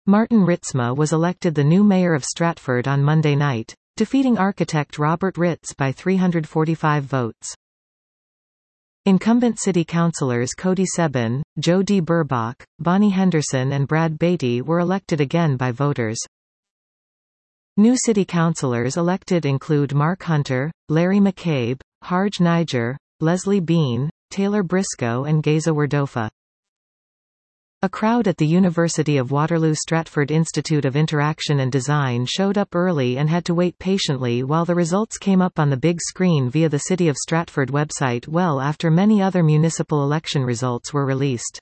Martin Ritzma was elected the new mayor of Stratford on Monday night, defeating architect Robert Ritz by 345 votes. Incumbent city councillors Cody Seban, Joe D. Burbach, Bonnie Henderson and Brad Beatty were elected again by voters. New city councillors elected include Mark Hunter, Larry McCabe, Harj Niger, Leslie Bean, Taylor Briscoe and Geza Werdofa. A crowd at the University of Waterloo Stratford Institute of Interaction and Design showed up early and had to wait patiently while the results came up on the big screen via the City of Stratford website well after many other municipal election results were released.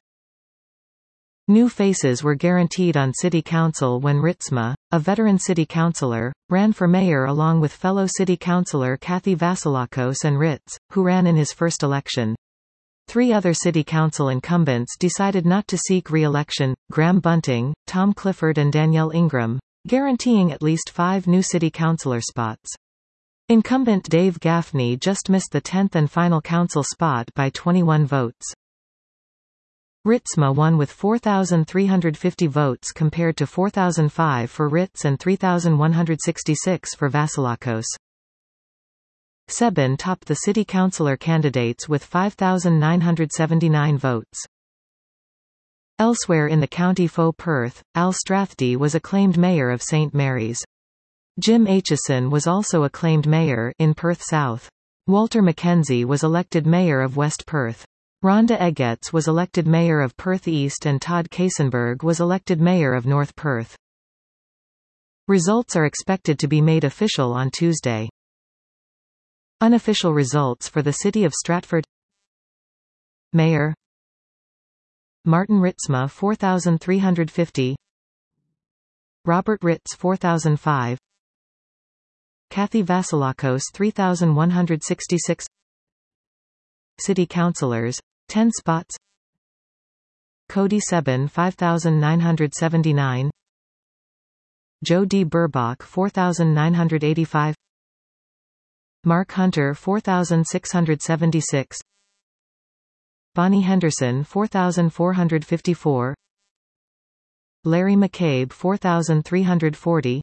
New faces were guaranteed on City Council when Ritzma, a veteran city councillor, ran for mayor along with fellow city councillor Kathy Vasilakos and Ritz, who ran in his first election. 3 other city council incumbents decided not to seek re-election, Graham Bunting, Tom Clifford and Danielle Ingram, guaranteeing at least 5 new city councillor spots. Incumbent Dave Gaffney just missed the 10th and final council spot by 21 votes. Ritzma won with 4,350 votes compared to 4,005 for Ritz and 3,166 for Vasilakos. Seban topped the city councillor candidates with 5,979 votes. Elsewhere in the county Faux Perth, Al Strathdy was acclaimed mayor of St. Mary's. Jim Aitchison was also acclaimed mayor in Perth South. Walter Mackenzie was elected mayor of West Perth. Rhonda Egetts was elected mayor of Perth East and Todd Kaysenberg was elected mayor of North Perth. Results are expected to be made official on Tuesday. Unofficial results for the City of Stratford. Mayor Martin Ritzma 4,350, Robert Ritz 4,005, Kathy Vasilakos 3,166. City councillors 10 spots. Cody Seban 5,979, Joe D. Burbach 4,985, Mark Hunter 4,676, Bonnie Henderson 4,454, Larry McCabe 4,340,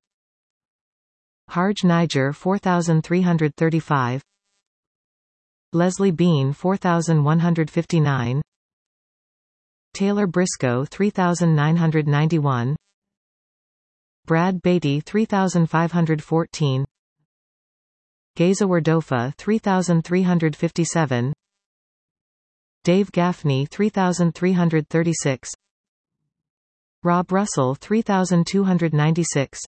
Harj Niger 4,335, Leslie Bean 4,159, Taylor Briscoe 3,991, Brad Beatty 3,514, Geza Werdofa 3,357, Dave Gaffney 3,336, Rob Russell 3,296,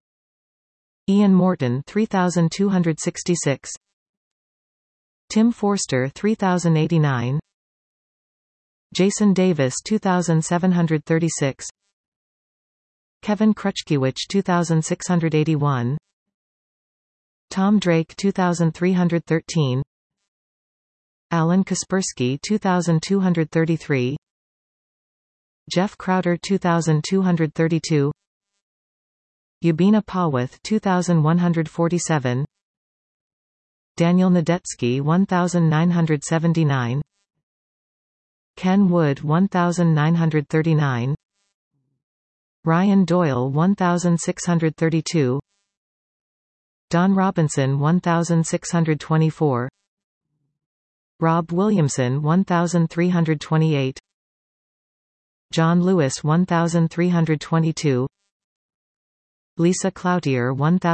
Ian Morton 3,266, Tim Forster 3,089, Jason Davis 2,736, Kevin Krutchkiewicz 2,681, Tom Drake 2,313, Alan Kaspersky 2,233, Jeff Crowder 2,232, Yabina Pawath 2,147, Daniel Nadetsky 1,979, Ken Wood 1,939, Ryan Doyle 1,632, Don Robinson 1,624, Rob Williamson 1,328, John Lewis 1,322, Lisa Cloutier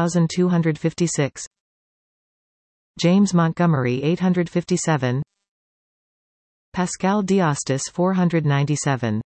1,256, James Montgomery 857, Pascal Diostis 497.